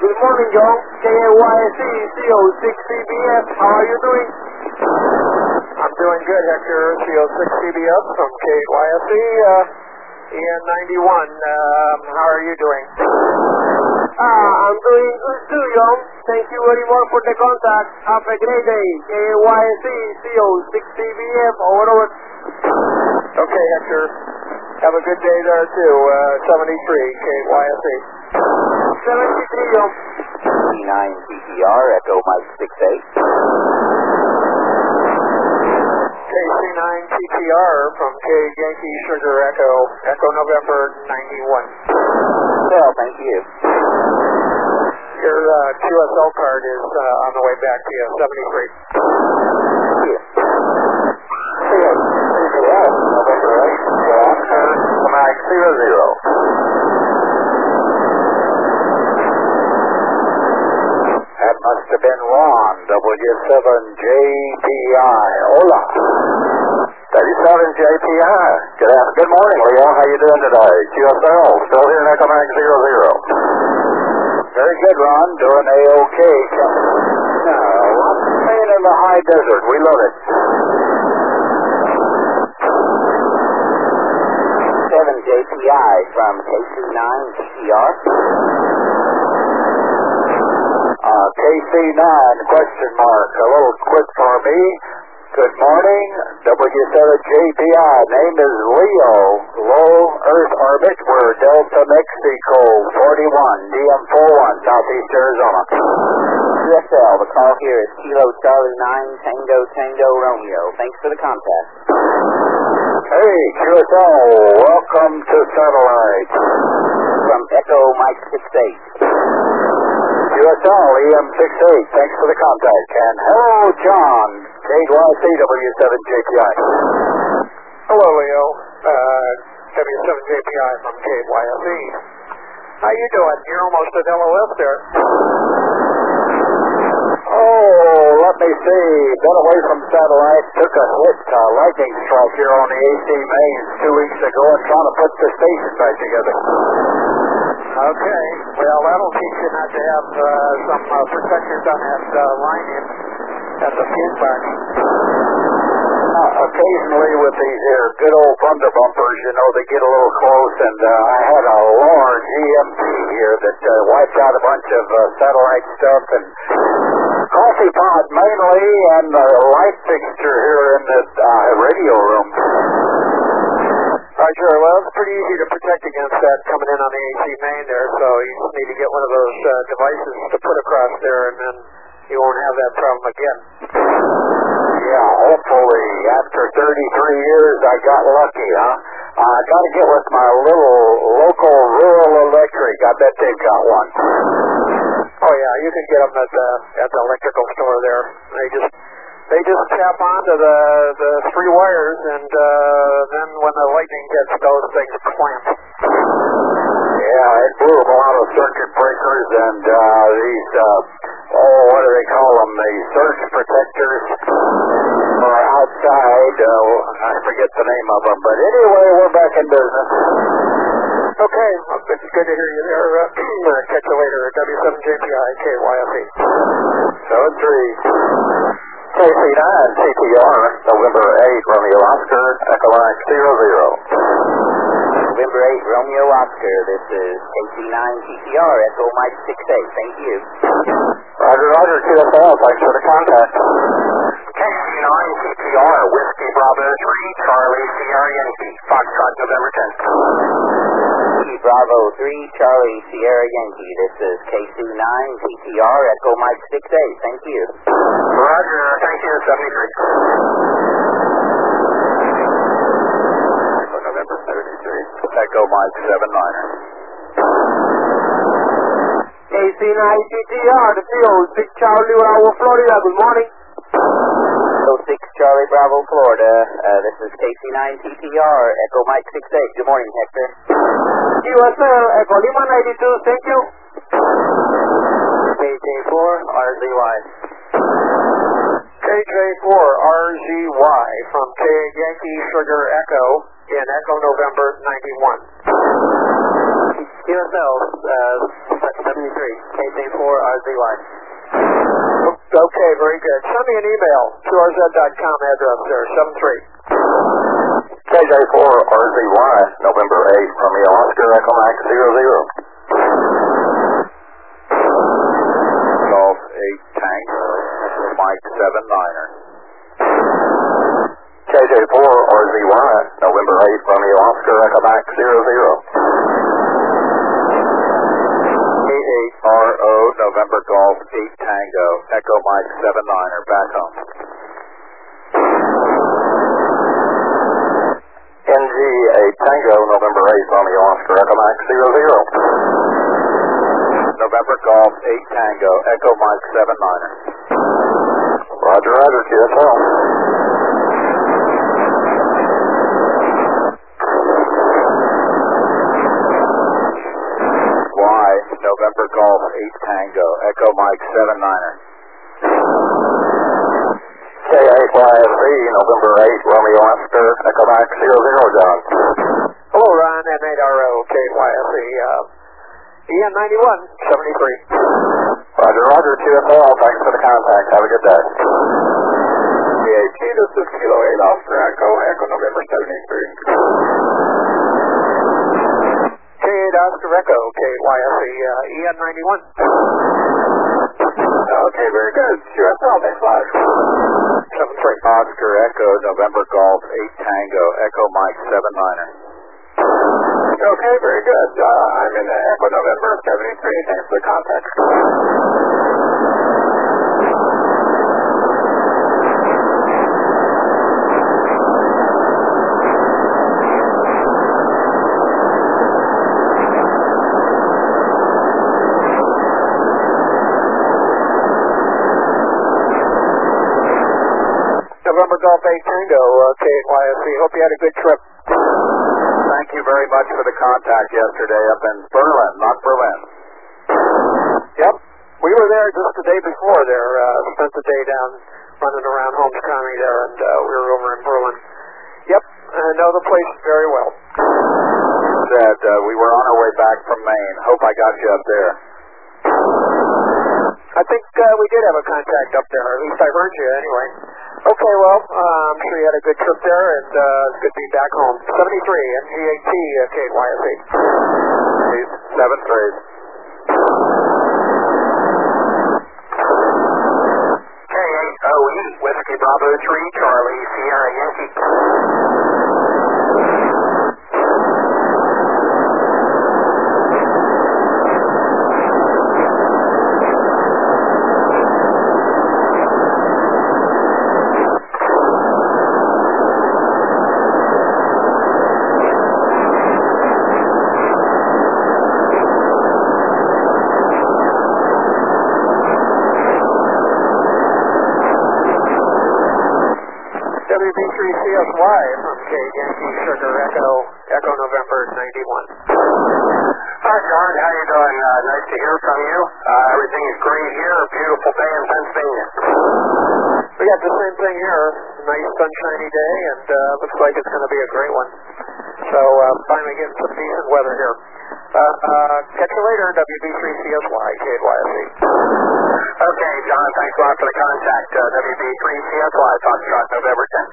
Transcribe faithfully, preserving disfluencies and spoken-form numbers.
good morning, John. K A Y S E C O six C B F. How are you doing? I'm doing good, Hector. C O six C B F from K Y S E, uh, E N ninety-one. Um, how are you doing? Ah, I'm doing good too, John. Thank you very much for the contact. Have a great day. K A Y S E C O six C B F. Over, over. Okay, Hector. Have a good day there too. Uh, seventy-three, K Y S E. seventy-three, John. C nine T T R, Echo Mike six eight. K C nine T T R from K Yankee Sugar Echo, Echo November ninety-one. Well, thank you. Your uh, Q S L card is uh, on the way back to you, seventy-three. Thank you. C O T T R, November eight, Oscar, Mike zero zero. That must have been Ron, W seven J P I. Hola. W seven J P I. Good afternoon. Good morning, Leo. How you doing today? Q S L, still here in Echo Mike zero zero. Very good, Ron. Doing A-OK. Now, what's staying in the high desert? We love it. seven J P I from K C nine T T R. Uh, K C nine, question mark. A little quick for me. Good morning, W seven J P I. Name is Leo. Low Earth orbit. We're Delta Mexico forty-one, D M forty-one, Southeast Arizona. Q S L, the call here is Kilo Charlie nine, Tango Tango Romeo. Thanks for the contact. Hey, Q S L, welcome to satellite. From Echo Mike six eight. Q S L, E M sixty-eight, thanks for the contact. And hello, John, K Y C W seven J P I. Hello, Leo, uh, W seven J P I from K Y S E. How you doing? You're almost at L O S there. Oh, let me see. Been away from satellite, took a hit, uh, lightning strike here on the A C mains two weeks ago and trying to put the station back together. Okay, well, that'll teach you not to have uh, some uh, protectors on that uh, line in at the fuse box. Uh, occasionally with these here good old thunder bumpers, you know, they get a little close, and uh, I had a large E M P here that uh, wiped out a bunch of uh, satellite stuff and coffee pot mainly, and the light fixture here in the uh, radio room. Roger, well, it's pretty easy to protect against that coming in on the A C main there, so you just need to get one of those uh, devices to put across there, and then you won't have that problem again. Yeah, hopefully, after thirty-three years, I got lucky, huh? I uh, got to get with my little local rural electric. I bet they've got one. Oh, yeah, you can get them at the, at the electrical store there. They just... They just tap onto the, the three wires, and uh, then when the lightning hits, those things clamp. Yeah, it blew up a lot of circuit breakers and uh, these, uh, oh, what do they call them? The surge protectors are outside. Uh, I forget the name of them, but anyway, we're back in business. Okay, well, it's good to hear you there. Uh, catch you later at W seven J P I, K Y S E. seven three. K C nine T T R, November eight, Romeo Oscar, Echo Mike zero zero. November eight, Romeo Oscar. This is K C nine T T R, Echo Mike six eight. Thank you. Roger, Roger, Q S L. Thanks for the contact. K C nine T T R, Whiskey Bravo three, Charlie Sierra Yankee, Foxtrot, November tenth. Whiskey Bravo three, Charlie Sierra Yankee. This is K C nine T T R, Echo Mike six eight. Thank you. Roger, thank you, seventy-three. November thirty-three, Echo Mike seven niner. K C nine T T R, the C O six Charlie Bravo, Florida. Good morning. C O six Charlie Bravo, Florida. Uh, this is K C nine T T R, Echo Mike six eight. Good morning, Hector. Q S L, Echo Lima ninety-two. Thank you. K J four R Z Y. K J four R Z Y from K Yankee Sugar Echo in Echo November ninety-one. U S L, uh, seventy-three, K J four R Z Y. Okay, very good. Send me an email, Q R Z dot com address there, seven three. K J four R Z Y, November eighth, Romeo Oscar, Echo Max zero zero. Golf eight Tango, Mike seven niner. K J four R Z Y, November eighth, Romeo Oscar, Echo Max zero zero. K eight R O, November Golf eight Tango, Echo Mike seven niner, back home. N G eight Tango, November eighth, Romeo Oscar, Echo Max zero zero. November Golf eight Tango, Echo Mike seven niner. Roger, roger, Q S L. Y, November Golf eight Tango, Echo Mike seven niner. K eight Y S C, November eighth, Romeo Oscar, Echo Max zero zero, John. Hello, Ron, M eight R O, K Y S E, uh, E N ninety-one, seventy-three. Roger, roger, Q S L, thanks for the contact, have a good day. P H E, this is Kilo eight Oscar Echo, Echo November seventy-three. K eight Oscar Echo, K Y S E, uh, E N ninety-one. Okay, very good. Q S L, thanks a lot. seven three. Oscar Echo, November Golf eight Tango, Echo Mike seven niner. Okay, very good. Uh, I'm in the Echo November seventy-three. Thanks for the contact. November Golf eight Tango, uh, K Y S E. Hope you had a good trip. Thank you very much for the contact yesterday up in Berlin, not Berlin. Yep. We were there just the day before there. Uh, spent the day down running around Holmes County there, and uh, we were over in Berlin. Yep. I know the place very well. Said uh, we were on our way back from Maine. Hope I got you up there. I think uh, we did have a contact up there. At least I heard you anyway. Okay, well, uh, I'm sure you had a good trip there, and uh, it's good to be back home. seventy-three, M G eight T, uh, K Y S E. seven three. K eight O E, Whiskey Bravo three, Charlie, Sierra Yankee. W B three C S Y from K Yankee Sugar Echo, Echo November ninety-one. Hi, John. How you doing? Uh, nice to hear from you. Uh, everything is great here. A beautiful day in Pennsylvania. We got the same thing here. Nice sunshiny day, and uh, looks like it's going to be a great one. So uh, finally getting some decent weather here. Uh, uh, catch you later, W B three C S Y, K Y S E. Okay, John. Thanks a lot for the contact. Uh, W B three C S Y, Foxtrot, November tenth.